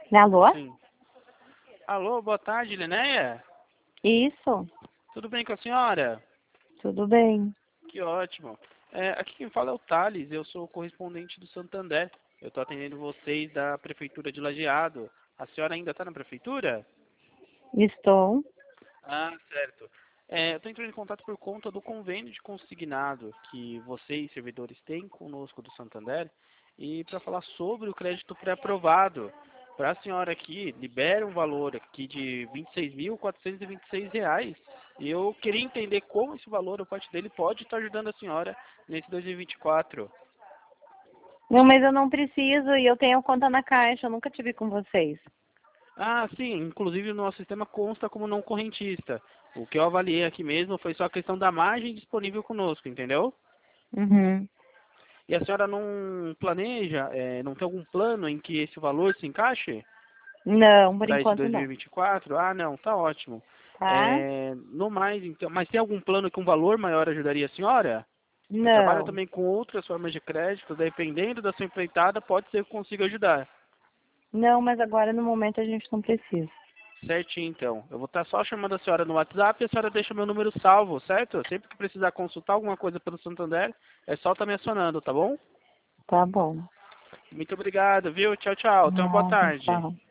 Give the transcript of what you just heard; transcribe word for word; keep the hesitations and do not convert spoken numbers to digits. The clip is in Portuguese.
Alô? Sim. Alô, boa tarde, Linéia. Isso, Tudo bem com a senhora? tudo bem. Que ótimo. É, aqui quem fala é o Thales, eu sou o correspondente do Santander. Eu estou atendendo vocês da Prefeitura de Lajeado. A senhora ainda está na Prefeitura? Estou. Ah, certo. É, eu estou entrando em contato por conta do convênio de consignado que vocês, servidores, têm conosco do Santander e para falar sobre o crédito pré-aprovado. Para a senhora aqui, libera um valor aqui de vinte e seis mil quatrocentos e vinte e seis reais. E eu queria entender como esse valor, a parte dele, pode estar ajudando a senhora nesse dois mil e vinte e quatro. Não, mas eu não preciso e eu tenho conta na Caixa, eu nunca tive com vocês. Ah, sim, inclusive o nosso sistema consta como não correntista. O que eu avaliei aqui mesmo foi só a questão da margem disponível conosco, entendeu? Uhum. E a senhora não planeja, é, não tem algum plano em que esse valor se encaixe Não, por para esse enquanto não. dois mil e vinte e quatro? Ah, não, tá ótimo. Tá? É, no mais, então, mas tem algum plano que um valor maior ajudaria a senhora? Eu trabalho Não. também com outras formas de crédito, dependendo da sua empreitada, pode ser que eu consiga ajudar. Não, mas agora no momento a gente não precisa. Certinho, então. Eu vou estar só chamando a senhora no WhatsApp e a senhora deixa meu número salvo, certo? Sempre que precisar consultar alguma coisa pelo Santander, é só estar me acionando, tá bom? Tá bom. Muito obrigado, viu? Tchau, tchau. Tenha uma boa Nada, tarde. tchau.